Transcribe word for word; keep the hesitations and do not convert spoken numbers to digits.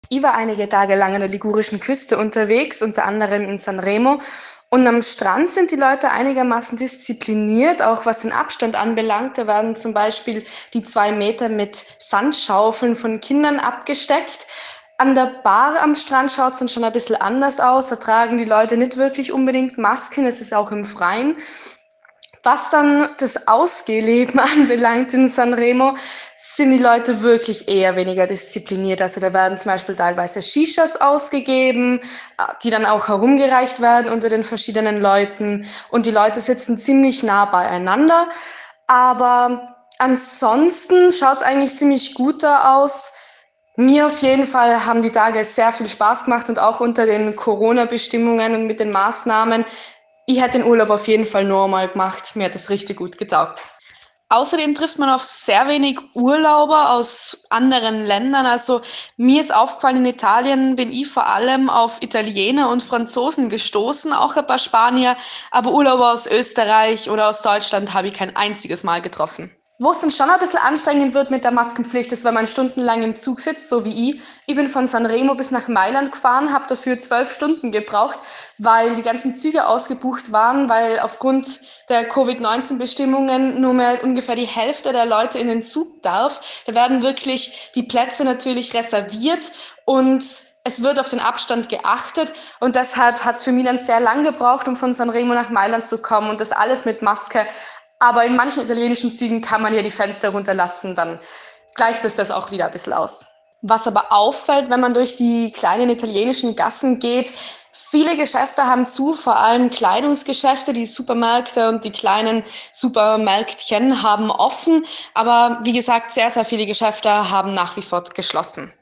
Ich war einige Tage lang an der ligurischen Küste unterwegs, unter anderem in Sanremo. Und am Strand sind die Leute einigermaßen diszipliniert, auch was den Abstand anbelangt. Da werden zum Beispiel die zwei Meter mit Sandschaufeln von Kindern abgesteckt. An der Bar am Strand schaut es dann schon ein bisschen anders aus. Da tragen die Leute nicht wirklich unbedingt Masken. Es ist auch im Freien. Was dann das Ausgehleben anbelangt in Sanremo, sind die Leute wirklich eher weniger diszipliniert. Also da werden zum Beispiel teilweise Shishas ausgegeben, die dann auch herumgereicht werden unter den verschiedenen Leuten. Und die Leute sitzen ziemlich nah beieinander. Aber ansonsten schaut es eigentlich ziemlich gut da aus. Mir auf jeden Fall haben die Tage sehr viel Spaß gemacht und auch unter den Corona-Bestimmungen und mit den Maßnahmen. Ich hätte den Urlaub auf jeden Fall nur einmal gemacht. Mir hat das richtig gut getaugt. Außerdem trifft man auf sehr wenig Urlauber aus anderen Ländern. Also mir ist aufgefallen, in Italien bin ich vor allem auf Italiener und Franzosen gestoßen, auch ein paar Spanier, aber Urlauber aus Österreich oder aus Deutschland habe ich kein einziges Mal getroffen. Wo es dann schon ein bisschen anstrengend wird mit der Maskenpflicht, ist, wenn man stundenlang im Zug sitzt, so wie ich. Ich bin von Sanremo bis nach Mailand gefahren, habe dafür zwölf Stunden gebraucht, weil die ganzen Züge ausgebucht waren, weil aufgrund der Covid neunzehn Bestimmungen nur mehr ungefähr die Hälfte der Leute in den Zug darf. Da werden wirklich die Plätze natürlich reserviert und es wird auf den Abstand geachtet und deshalb hat es für mich dann sehr lang gebraucht, um von Sanremo nach Mailand zu kommen und das alles mit Maske. Aber in manchen italienischen Zügen kann man ja die Fenster runterlassen, dann gleicht es das auch wieder ein bisschen aus. Was aber auffällt, wenn man durch die kleinen italienischen Gassen geht, viele Geschäfte haben zu, vor allem Kleidungsgeschäfte, die Supermärkte und die kleinen Supermärktchen haben offen. Aber wie gesagt, sehr, sehr viele Geschäfte haben nach wie vor geschlossen.